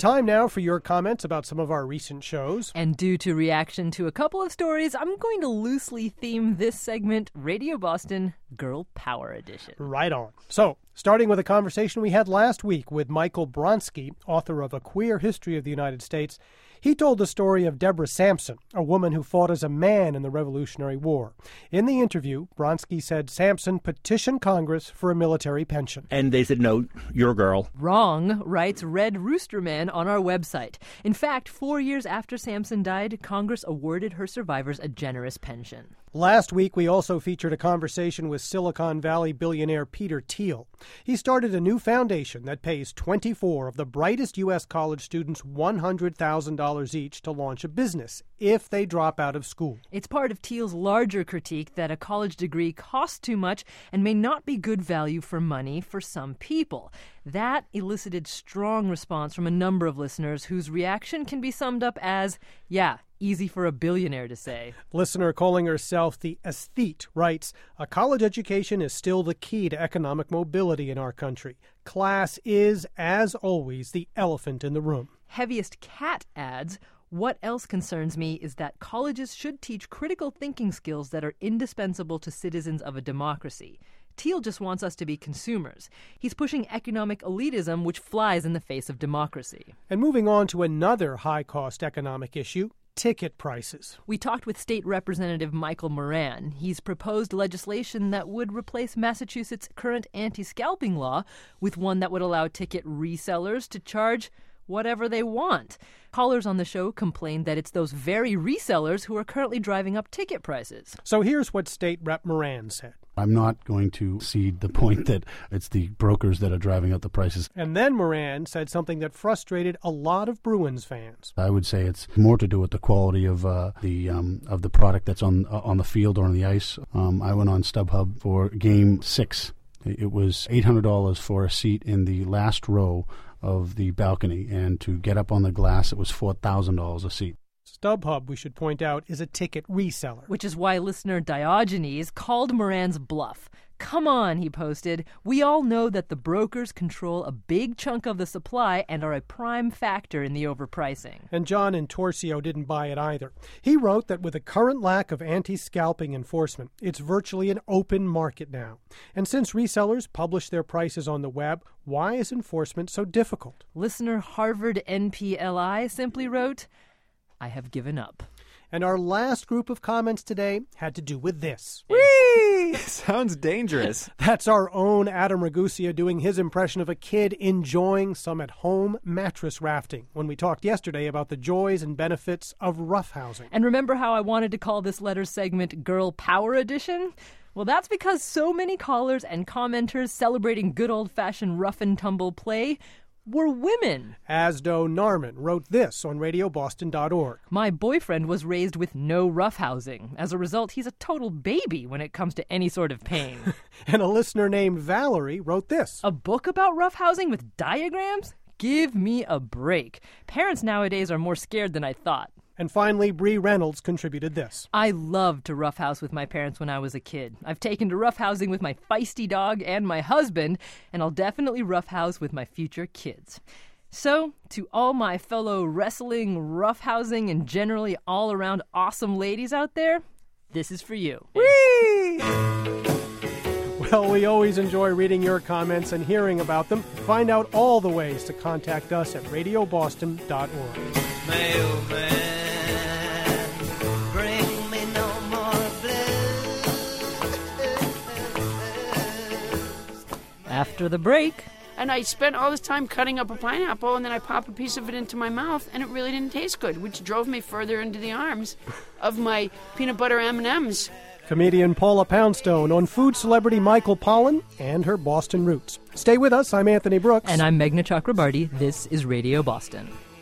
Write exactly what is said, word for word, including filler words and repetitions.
Time now for your comments about some of our recent shows. And due to reaction to a couple of stories, I'm going to loosely theme this segment Radio Boston Girl Power Edition. Right on. So, starting with a conversation we had last week with Michael Bronski, author of A Queer History of the United States. He told the story of Deborah Sampson, a woman who fought as a man in the Revolutionary War. In the interview, Bronski said Sampson petitioned Congress for a military pension. And they said, no, you're a girl. Wrong, writes Red Roosterman on our website. In fact, four years after Sampson died, Congress awarded her survivors a generous pension. Last week, we also featured a conversation with Silicon Valley billionaire Peter Thiel. He started a new foundation that pays twenty-four of the brightest U S college students one hundred thousand dollars each to launch a business if they drop out of school. It's part of Thiel's larger critique that a college degree costs too much and may not be good value for money for some people. That elicited strong response from a number of listeners whose reaction can be summed up as, yeah, easy for a billionaire to say. Listener calling herself the Aesthete writes, a college education is still the key to economic mobility in our country. Class is, as always, the elephant in the room. Heaviest Cat adds, what else concerns me is that colleges should teach critical thinking skills that are indispensable to citizens of a democracy. Thiel just wants us to be consumers. He's pushing economic elitism, which flies in the face of democracy. And moving on to another high-cost economic issue, ticket prices. We talked with State Representative Michael Moran. He's proposed legislation that would replace Massachusetts' current anti-scalping law with one that would allow ticket resellers to charge whatever they want. Callers on the show complained that it's those very resellers who are currently driving up ticket prices. So here's what State Rep Moran said. I'm not going to cede the point that it's the brokers that are driving up the prices. And then Moran said something that frustrated a lot of Bruins fans. I would say it's more to do with the quality of uh, the um, of the product that's on uh, on the field or on the ice. Um, I went on StubHub for Game Six. It was eight hundred dollars for a seat in the last row of the balcony, and to get up on the glass, it was four thousand dollars a seat. StubHub, we should point out, is a ticket reseller. Which is why listener Diogenes called Moran's bluff. Come on, he posted. We all know that the brokers control a big chunk of the supply and are a prime factor in the overpricing. And John in Torcio didn't buy it either. He wrote that with the current lack of anti-scalping enforcement, it's virtually an open market now. And since resellers publish their prices on the web, why is enforcement so difficult? Listener Harvard N P L I simply wrote, I have given up. And our last group of comments today had to do with this. Whee! Sounds dangerous. That's our own Adam Ragusia doing his impression of a kid enjoying some at-home mattress rafting when we talked yesterday about the joys and benefits of roughhousing. And remember how I wanted to call this letter segment Girl Power Edition? Well, that's because so many callers and commenters celebrating good old-fashioned rough-and-tumble play were women. Asdo Narman wrote this on radio boston dot org. My boyfriend was raised with no roughhousing. As a result, he's a total baby when it comes to any sort of pain. And a listener named Valerie wrote this. A book about roughhousing with diagrams? Give me a break. Parents nowadays are more scared than I thought. And finally, Bree Reynolds contributed this. I loved to roughhouse with my parents when I was a kid. I've taken to roughhousing with my feisty dog and my husband, and I'll definitely roughhouse with my future kids. So, to all my fellow wrestling, roughhousing, and generally all-around awesome ladies out there, this is for you. Whee! Well, we always enjoy reading your comments and hearing about them. Find out all the ways to contact us at radio boston dot org. Mailman. After the break. And I spent all this time cutting up a pineapple, and then I pop a piece of it into my mouth, and it really didn't taste good, which drove me further into the arms of my peanut butter M and M's. Comedian Paula Poundstone on food celebrity Michael Pollan and her Boston roots. Stay with us. I'm Anthony Brooks. And I'm Meghna Chakrabarty. This is Radio Boston.